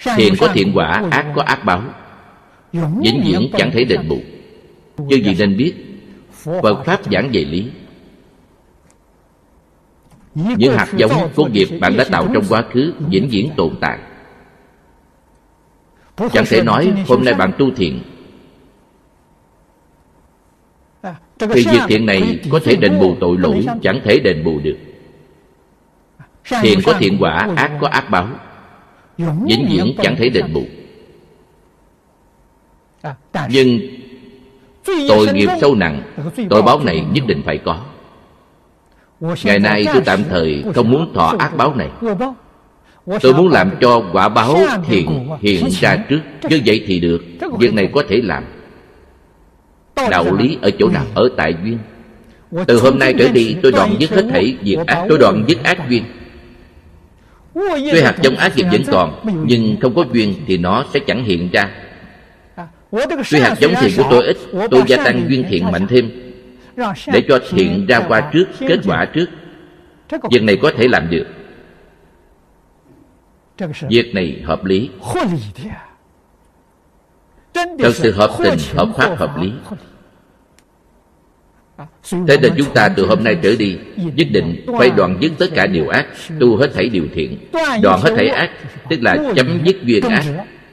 Thiện có thiện quả, ác có ác báo, vĩnh viễn chẳng thể đền bù. Chư vị nên biết, Phật Pháp giảng về lý. Những hạt giống của nghiệp bạn đã tạo trong quá khứ vĩnh viễn tồn tại. Chẳng thể nói hôm nay bạn tu thiện thì việc thiện này có thể đền bù tội lỗi, chẳng thể đền bù được. Thiện có thiện quả, ác có ác báo, vĩnh viễn chẳng thể đền bù. Nhưng tội nghiệp sâu nặng, tội báo này nhất định phải có. Ngày nay tôi tạm thời không muốn thọ ác báo này. Tôi muốn làm cho quả báo thiện hiện ra trước. Như vậy thì được. Việc này có thể làm. Đạo lý ở chỗ nào? Ở tại duyên. Từ hôm nay trở đi tôi đoạn dứt hết thảy việc ác. Tôi đoạn dứt ác duyên. Tuy hạt giống ác nghiệp vẫn còn, nhưng không có duyên thì nó sẽ chẳng hiện ra. Tuy hạt giống thiện của tôi ít, tôi gia tăng duyên thiện mạnh thêm, để cho thiện ra qua trước, kết quả trước. Việc này có thể làm được. Việc này hợp lý, thật sự hợp tình, hợp pháp, hợp lý. Thế nên chúng ta từ hôm nay trở đi nhất định phải đoạn dứt tất cả điều ác, tu hết thảy điều thiện. Đoạn hết thảy ác tức là chấm dứt duyên ác.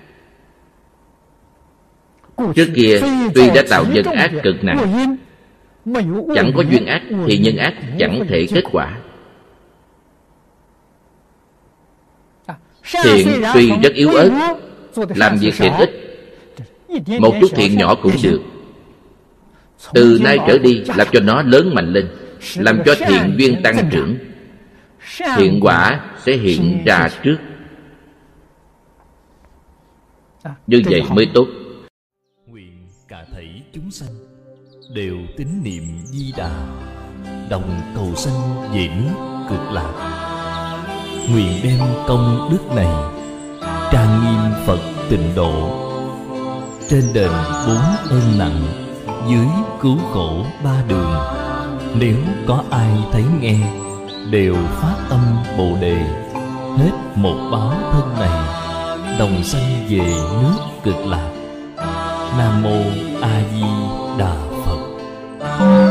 Trước kia tuy đã tạo nhân ác cực nặng, chẳng có duyên ác thì nhân ác chẳng thể kết quả. Thiện tuy rất yếu ớt, làm việc thiện ít, một chút thiện nhỏ cũng được. Từ nay trở đi làm cho nó lớn mạnh lên, làm cho thiện duyên tăng trưởng, thiện quả sẽ hiện ra trước. Như vậy mới tốt. Nguyện cả thảy chúng sanh đều tín niệm Di Đà, đồng cầu sanh về nước Cực Lạc. Nguyện đem công đức này trang nghiêm Phật Tịnh Độ, trên đền 4 ơn nặng, dưới cứu khổ 3 đường. Nếu có ai thấy nghe, đều phát tâm Bồ Đề, hết một báo thân này, đồng sanh về nước Cực Lạc. Nam Mô A Di Đà Phật.